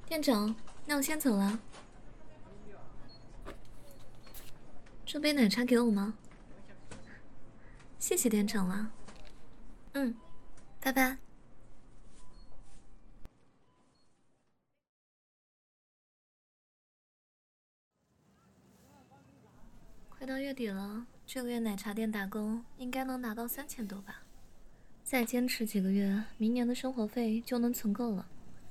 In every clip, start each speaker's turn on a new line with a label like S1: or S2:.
S1: 店长，那我先走了。这杯奶茶给我吗？谢谢店长了。嗯，拜拜。快到月底了，这个月奶茶店打工应该能拿到3000多吧。再坚持几个月，明年的生活费就能存够了。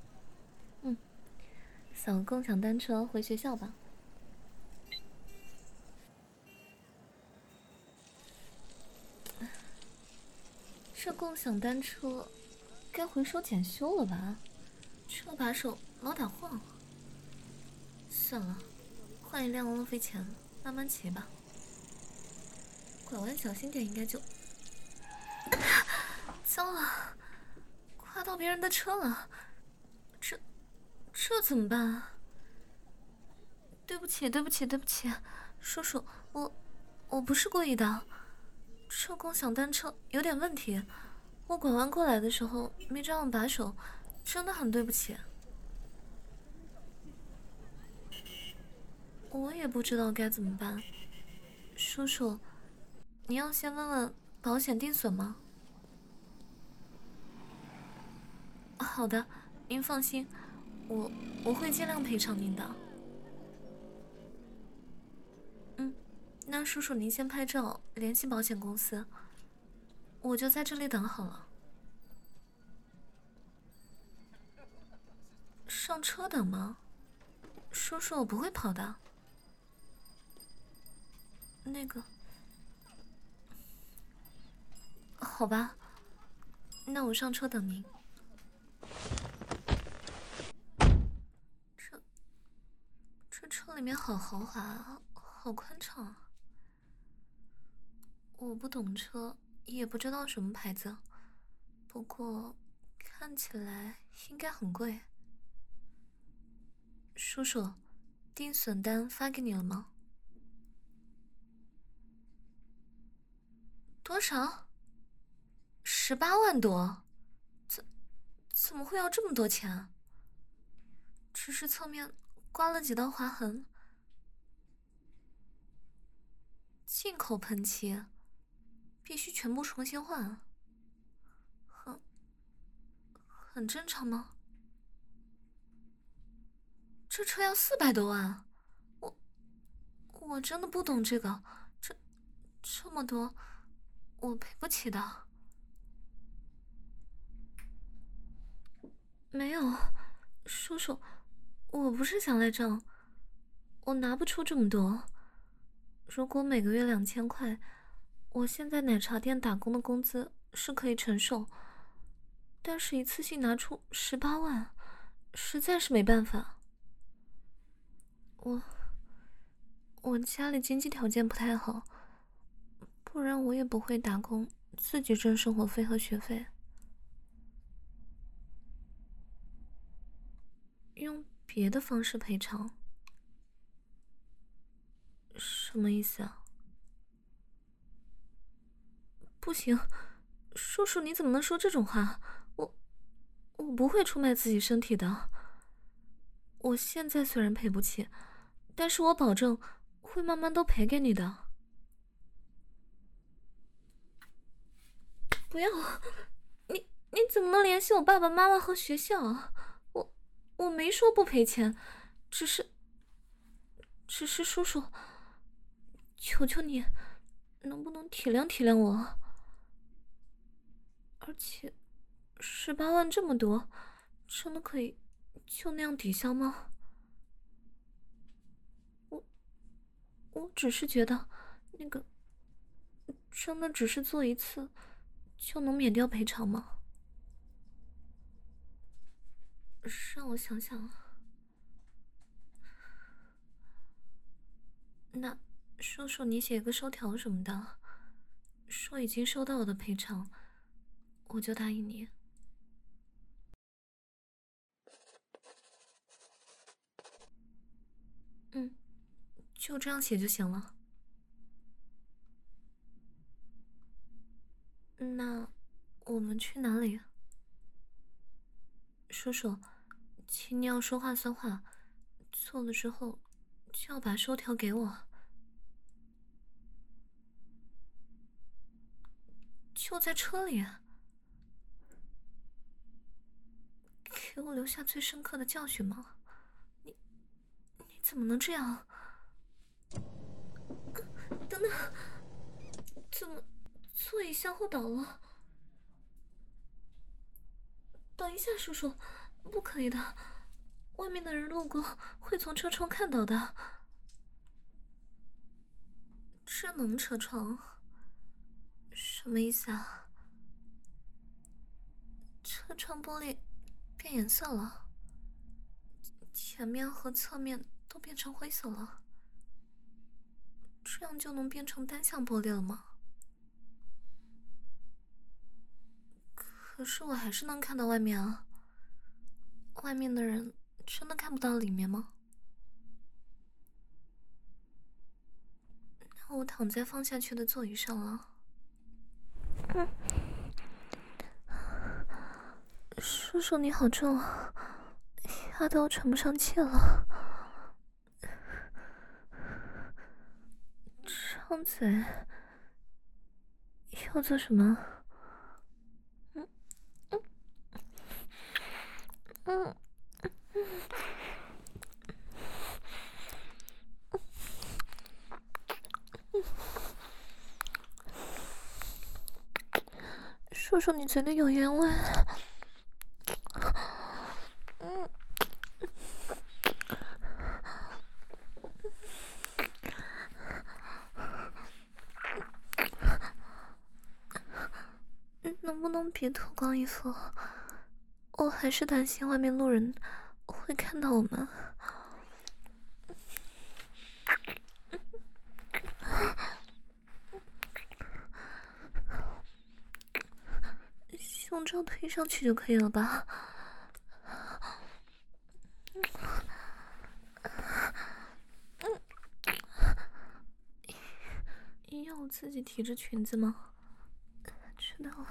S1: 扫个共享单车回学校吧。这共享单车该回收检修了吧？车把手老打晃。算了，换一辆浪费钱，慢慢骑吧。拐弯小心点，应该就……糟了，刮到别人的车了，这怎么办？对不起，对不起，对不起，叔叔，我不是故意的，这共享单车有点问题，我拐弯过来的时候没抓稳把手，真的很对不起。我也不知道该怎么办，叔叔，你要先问问保险定损吗？好的，您放心，我会尽量赔偿您的。那叔叔您先拍照联系保险公司，我就在这里等好了。上车等吗？叔叔，我不会跑的。那个，好吧，那我上车等您。这车里面好豪华啊，好宽敞啊。我不懂车，也不知道什么牌子，不过看起来应该很贵。叔叔，定损单发给你了吗？多少？18万多？怎么会要这么多钱啊？只是侧面刮了几道划痕。进口喷漆，必须全部重新换。很正常吗？这车要400多万，我真的不懂这个，这么多，我赔不起的。没有，叔叔，我不是想赖账，我拿不出这么多。如果每个月2000块，我现在奶茶店打工的工资是可以承受，但是一次性拿出18万，实在是没办法。我家里经济条件不太好，不然我也不会打工，自己挣生活费和学费。用别的方式赔偿？什么意思啊？不行，叔叔，你怎么能说这种话？我不会出卖自己身体的。我现在虽然赔不起，但是我保证会慢慢都赔给你的。不要！你怎么能联系我爸爸妈妈和学校啊？我没说不赔钱，只是叔叔，求求你，能不能体谅体谅我？而且18万这么多，真的可以就那样抵消吗？我只是觉得，那个真的只是做一次，就能免掉赔偿吗？让我想想啊。那叔叔，你写个收条什么的，说已经收到我的赔偿，我就答应你。嗯，就这样写就行了。那我们去哪里？叔叔， 请你要说话算话，错了之后就要把收条给我，就在车里，给我留下最深刻的教训吗？你怎么能这样？等等，怎么座椅向后倒了？等一下，叔叔，不可以的，外面的人路过会从车窗看到的。智能车窗？什么意思啊？车窗玻璃变颜色了，前面和侧面都变成灰色了，这样就能变成单向玻璃了吗？可是我还是能看到外面啊，外面的人真的看不到里面吗？那我躺在放下去的座椅上了。叔叔你好重啊，压得我喘不上气了。张嘴要做什么？叔叔你嘴里有烟味。能不能别脱光衣服？我还是担心外面路人会看到我们。胸罩推上去就可以了吧？要我自己提着裙子吗？知道了。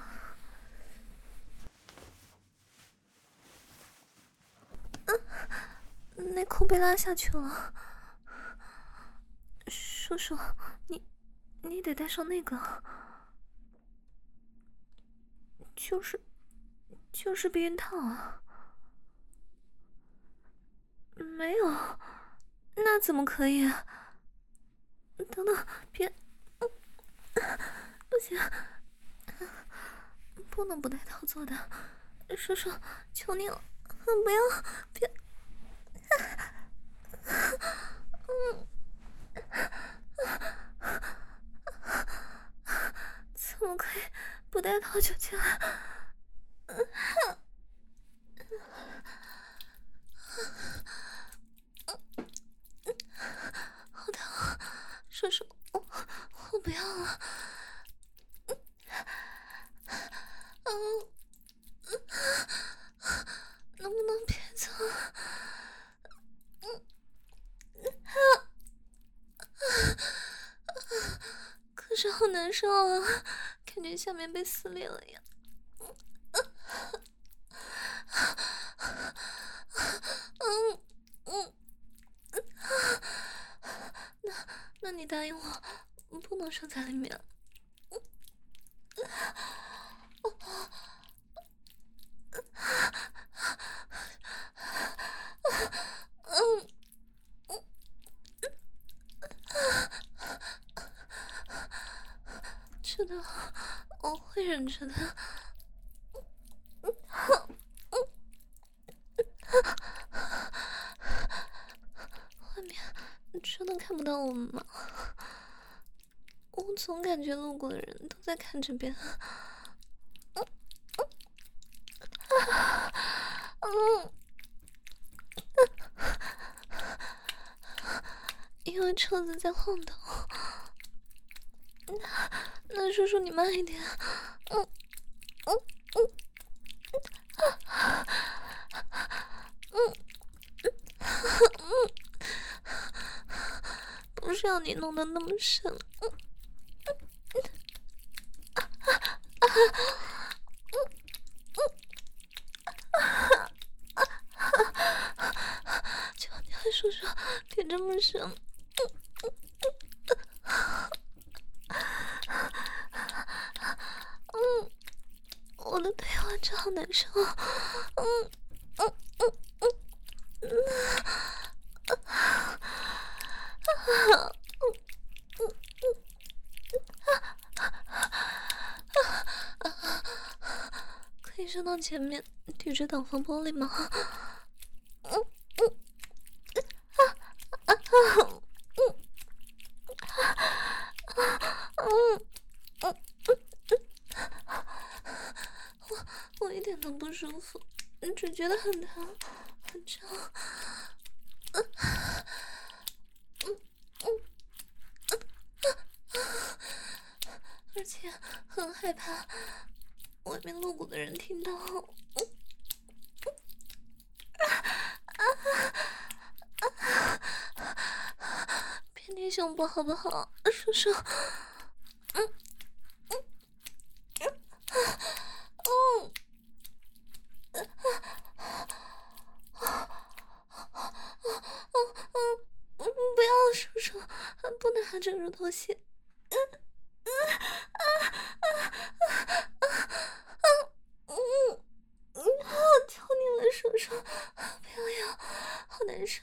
S1: 内裤被拉下去了。叔叔，你得戴上那个，就是避孕套啊。没有，那怎么可以？等等，别，不行，不能不戴套做的。叔叔，求你了，不要，别。怎么可以不戴套就进来？好疼，叔叔，我不要了。能不能别走？可是好难受啊，感觉下面被撕裂了呀。那你答应我，不能射在里面。知道，我会忍着的。外面真的看不到我们吗？我总感觉路过的人都在看这边。因为车子在晃动。那叔叔你慢一点。不是要你弄得那么深。 叔叔，别这么深。我的腿我这好难受。可以伸到前面抵着挡风玻璃吗？我一点都不舒服，只觉得很疼，很胀。而且很害怕外面路过的人听到。别捏胸部好不好，叔叔？不要，叔叔，不能含着乳头血。求你了，叔叔，不要呀，好难受。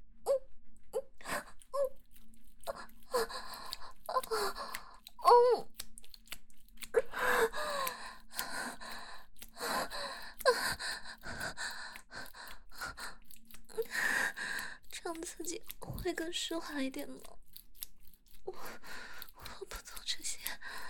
S1: 这样刺激会更舒缓一点吗？我不做这些。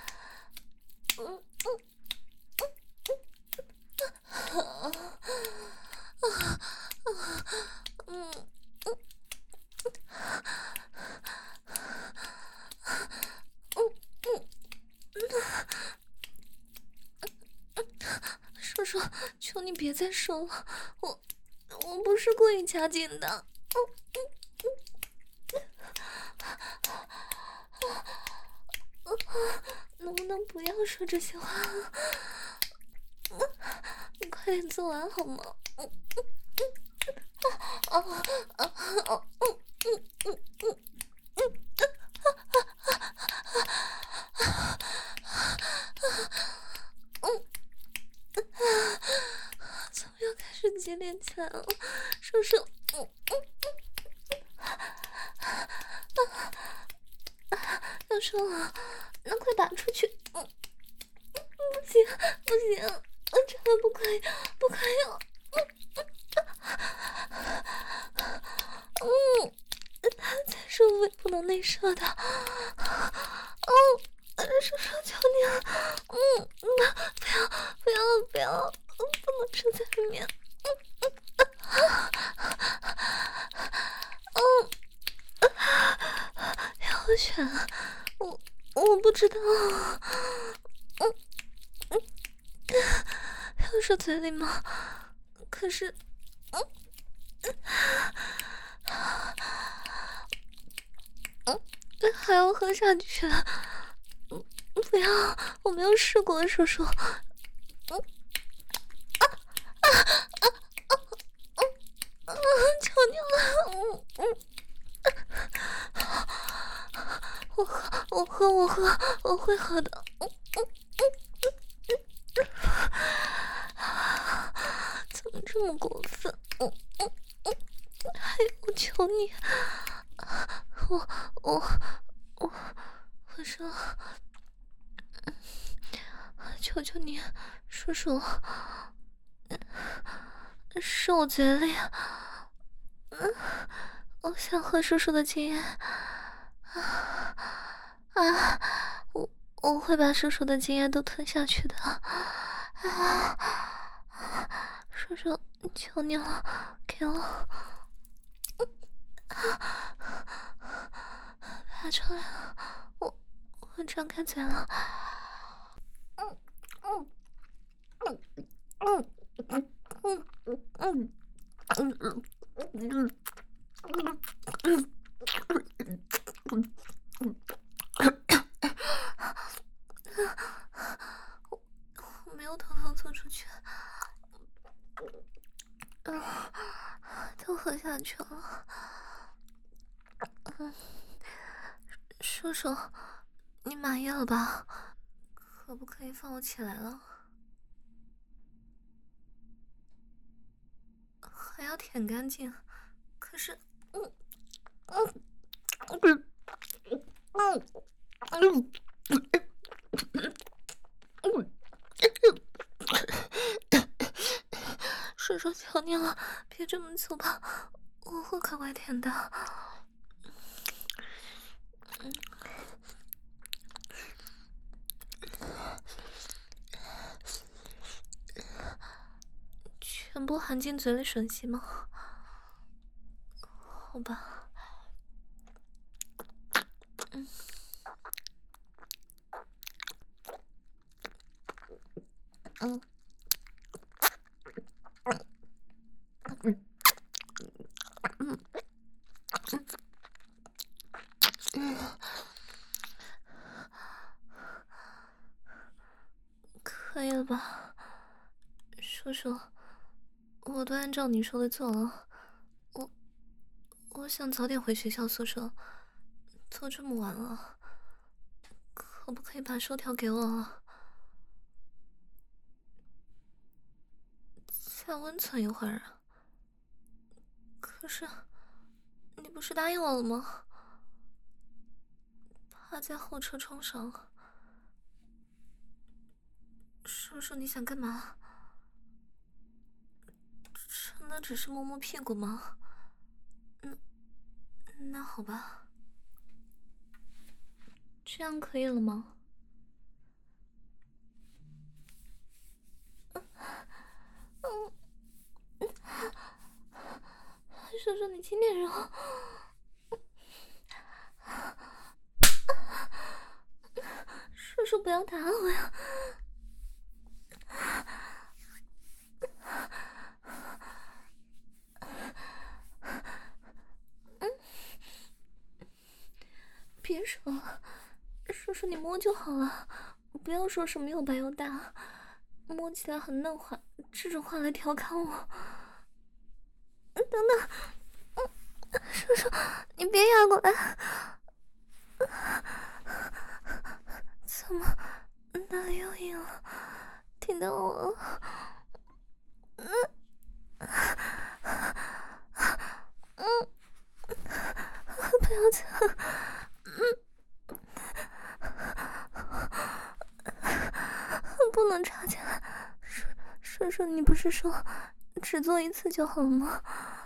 S1: 叔叔，求你别再说了，我不是故意掐紧的。能不能不要说这些话？你快点做完好吗？怎么又开始激烈起来了？叔叔，要说了，那快拔出去！不行，不行，真的不可以，不可以！再说我也不能内射的。叔叔，求你了，不要，不能射在里面。要选，我不知道。要射嘴里吗？可是，还要喝下去。不要，我没有试过，叔叔。求你了，我会喝的。怎么这么过分？还有，求你，我说，求求你，叔叔，是我嘴里。我想喝叔叔的精液。我会把叔叔的精液都吞下去的。叔叔，求你了，给我。拔出来了，我张开嘴了。我没有偷偷做出去，都喝下去了。 叔叔，你满意了吧？可不可以放我起来了？还要舔干净，可是，叔叔求你了，别这么粗暴，我会乖乖舔的。全部含进嘴里吮吸吗？好吧。可以了吧，叔叔，我都按照你说的做了。我想早点回学校宿舍，都这么晚了，可不可以把收条给我啊？再温存一会儿啊。可是，你不是答应我了吗？趴在后车窗上。叔叔，你想干嘛？真的只是摸摸屁股吗？那好吧，这样可以了吗？叔叔，你轻点揉。叔叔，不要打我呀！别说了，叔叔你摸就好了，不要说什么又白又大，摸起来很嫩滑，这种话来调侃我。等等，叔叔，你别压过来。怎么哪里有瘾了？听到我了？不要这样。不能插进来。叔叔，你不是说只做一次就好了吗？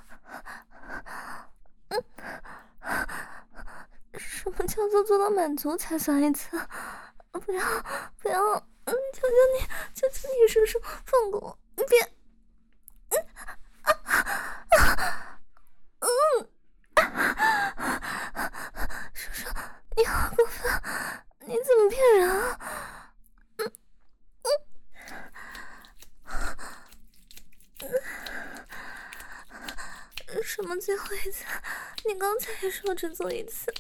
S1: 什么叫做做到满足才算一次？不要，求求你，叔叔，放过我，你别，叔叔，你好过分，你怎么骗人啊？什么最后一次？你刚才也说只做一次。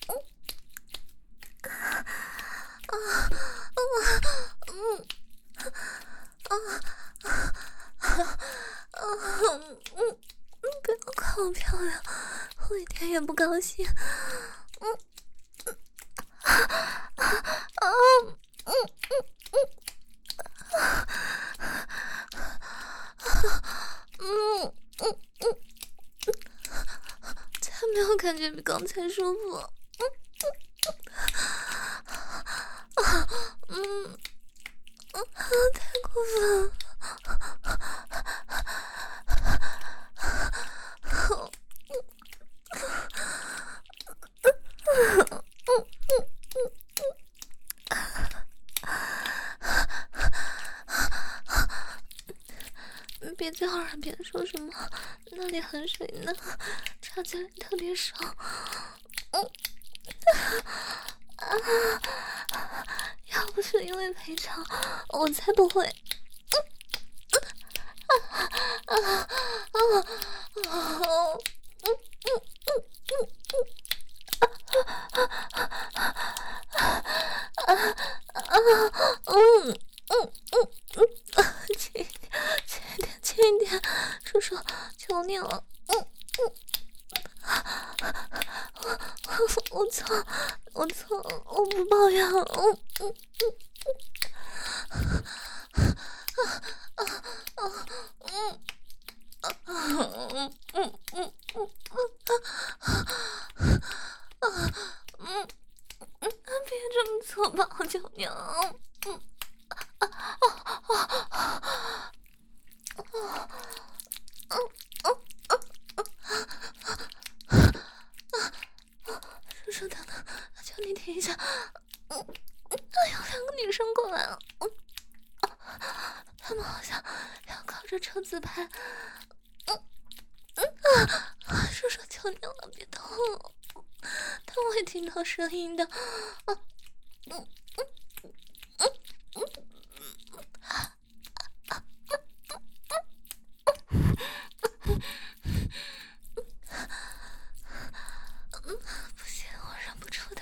S1: 不要夸我漂亮，我一点也不高兴。才没有感觉比刚才舒服。太过分了。别在我耳边说什么那里很水嫩，插起来特别爽。要不是因为赔偿，我才不会。轻一点，叔叔，求你了。 我错，我不抱怨。别这么做吧，我求你了。叔叔，等等，求你停一下。有2个女生过来了，他们好像要靠着车自拍。叔叔，求你了，别动了，他们会听到声音的。不行，我忍不住的。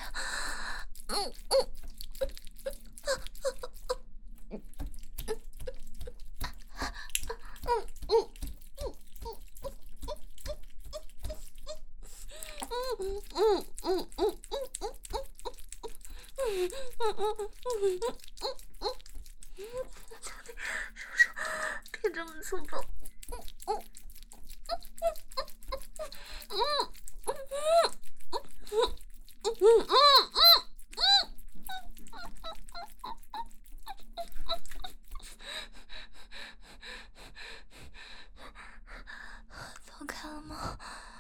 S1: 叔叔，别这么粗暴。走开了吗？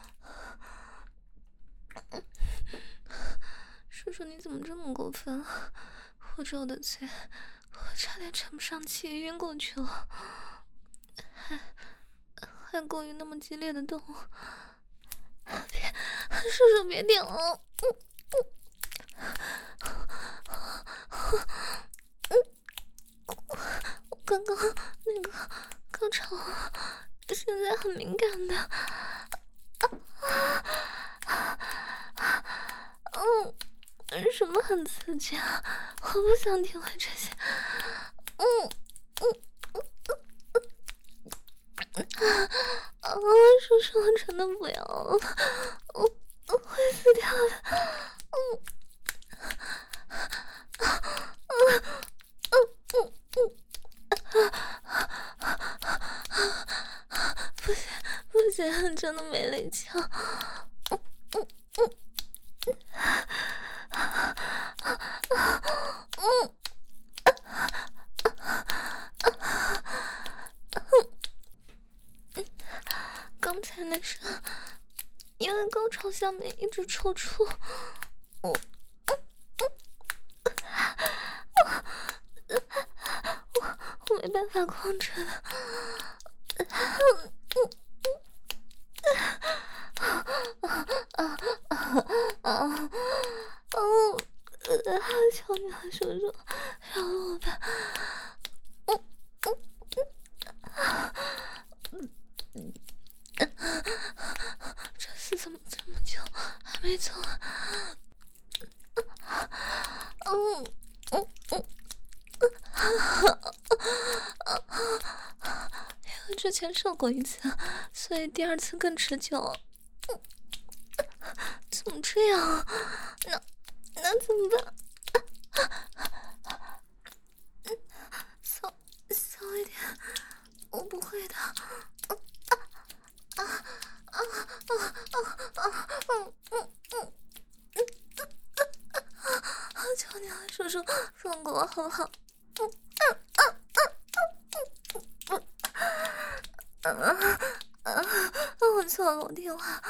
S1: 叔叔，你怎么这么过分？握着我的嘴，我差点喘不上气，晕过去了。还过于那么激烈的动。别，叔叔别点了。我刚刚那个高潮现在很敏感的。什么很刺激啊？我不想体会这些。叔叔，我真的不要了，我会死掉的。不行不行，真的没力气了。刚才那声因为高潮下面一直抽搐，我没办法控制了。求你了，叔叔，饶了我吧。这次怎么这么久还没走啊？因为之前受过一次，所以第2次更持久。怎么这样啊？那怎么办？小一点，我不会的。求你了，叔叔，放过我好不好？我错了，我听话。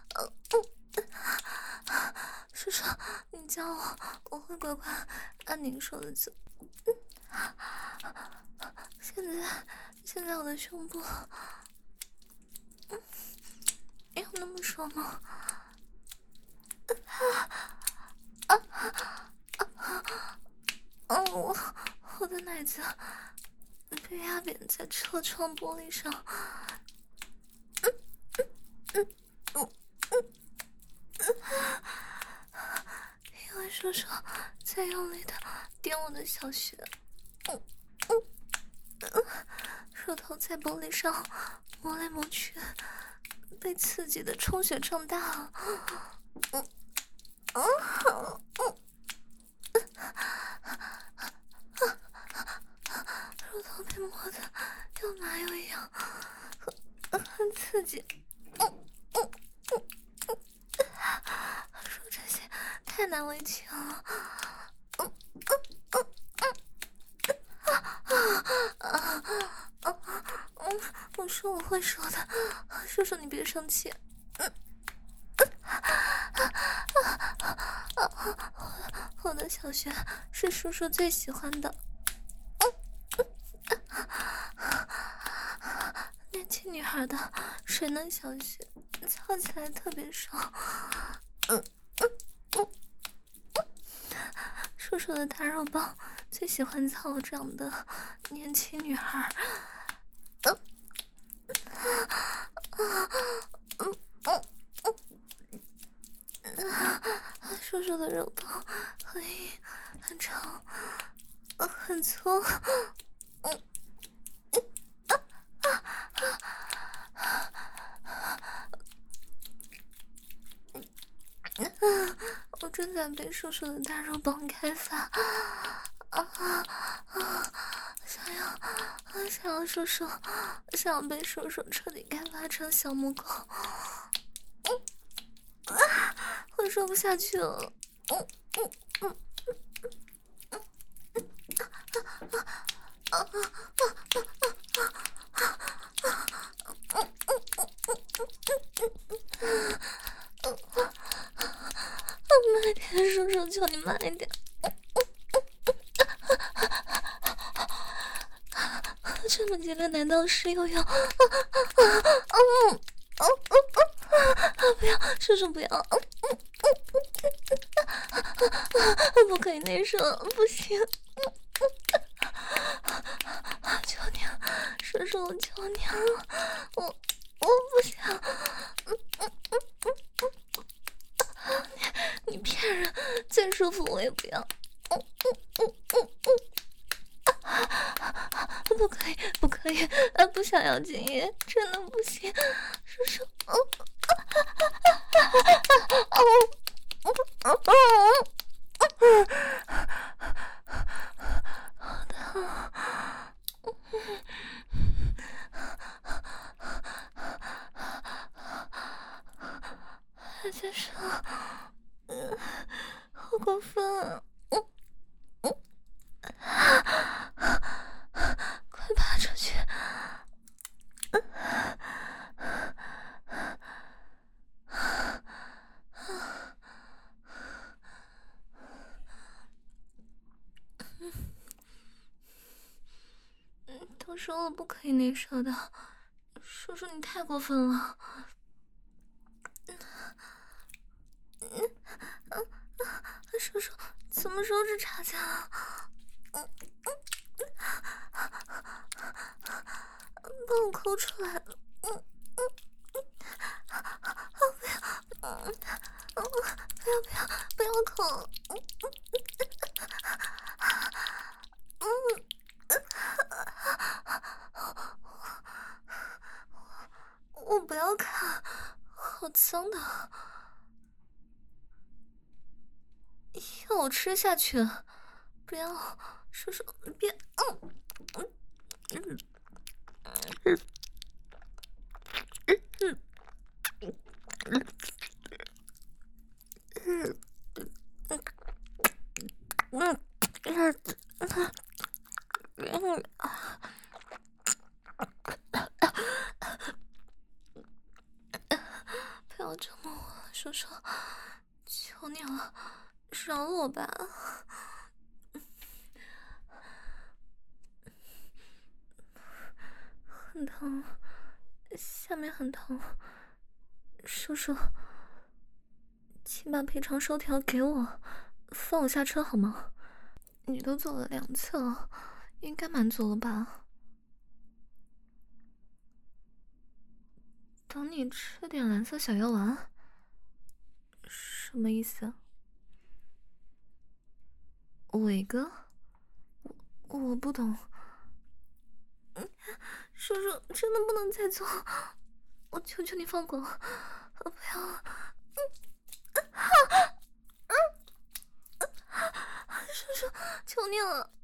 S1: 叔叔，你教我会乖乖按您说的做。现在我的胸部有那么爽吗？我的奶子被压扁在车窗玻璃上。因为叔叔在用力的点我的小穴，乳头在玻璃上磨来磨去，被刺激的充血胀大了。 乳头被摸的又麻又痒，很刺激。说这些太难为情了。我说我会说的，叔叔你别生气。我的小穴是叔叔最喜欢的。年轻女孩的水嫩小穴操起来特别爽。叔叔的大肉棒最喜欢操我这样的年轻女孩。叔叔的肉棒很硬很长很粗。我正在被叔叔的大肉棒开发，想要叔叔，想要被叔叔彻底开发成小母狗。我说不下去了。慢一点，叔叔，求你慢一点。这么激烈，难道是又要？不要，叔叔不要！不可以内射，不行！求你了，叔叔，我求你了，我不想！你骗人，再舒服我也不要！不可以，不可以！不想要精液，真的不行，叔叔！好疼！先生，好过分啊！快爬出去！都说了不可以内射的，叔叔你太过分了！叔叔，怎么手指插进了？帮我抠出来了！不要抠！我不要看，好脏的！要我吃下去？不要，叔叔，别！不要折磨我，叔叔，求你了，饶了我吧！很疼，下面很疼，叔叔，请把赔偿收条给我，放我下车好吗？你都做了2次了，应该满足了吧？等你吃点蓝色小药丸？什么意思？伟哥？我不懂。叔叔，真的不能再做，我求求你放过我，不要！ 求你了，